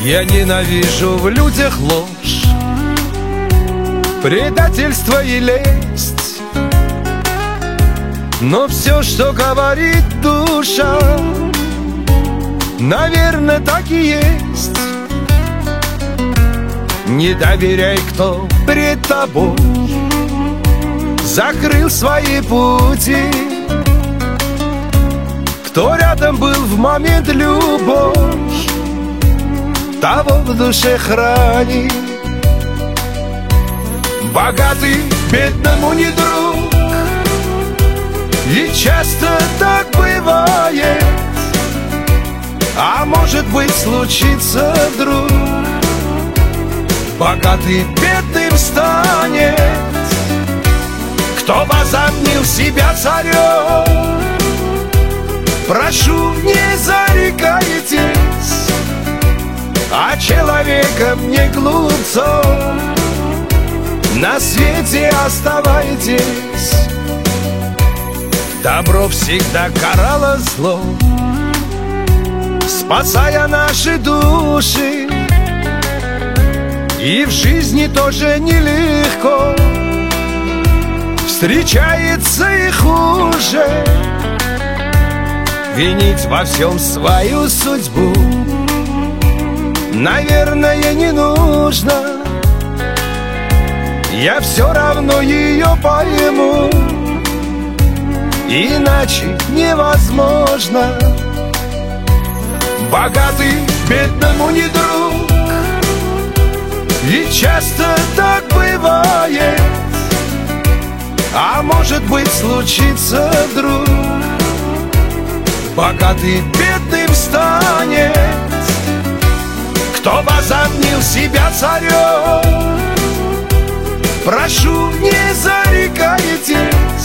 Я ненавижу в людях ложь, предательство и лесть. Но все, что говорит душа, наверное, так и есть. Не доверяй, кто пред тобой закрыл свои пути, кто рядом был в момент любовь, того в душе храни. Богатый бедному не друг, и часто так бывает. А может быть, случится вдруг, богатый бедным станет, кто возомнил себя царем. Прошу, не зарекайтесь, а человеком не глупцом. На свете оставайтесь. Добро всегда карало зло, спасая наши души. И в жизни тоже нелегко, встречается и хуже. Винить во всем свою судьбу, наверное, не нужно. Я все равно ее пойму, иначе невозможно. Богатый бедному не друг, и часто так бывает. А может быть, случится вдруг, богатый бедным станет, кто возомнил себя царем. Прошу, не зарекайтесь,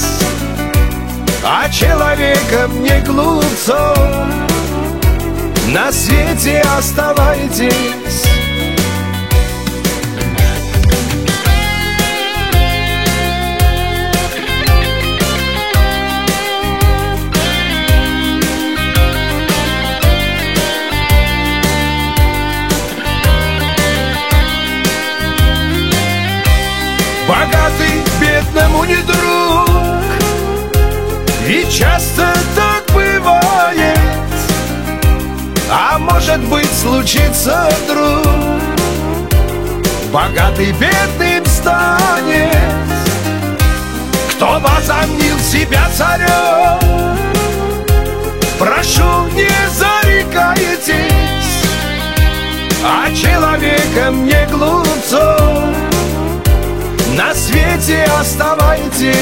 а человеком не глупцом. На свете оставайтесь. Богатый бедному не друг, и часто так бывает. А может быть, случится вдруг, богатый бедным станет, кто возомнил себя царем. Прошу, не зарекайтесь, а человеком не глупцом. На свете оставайтесь,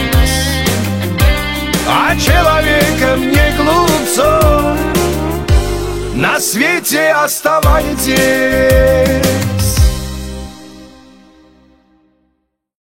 а человеком не глупцом. На свете оставайтесь.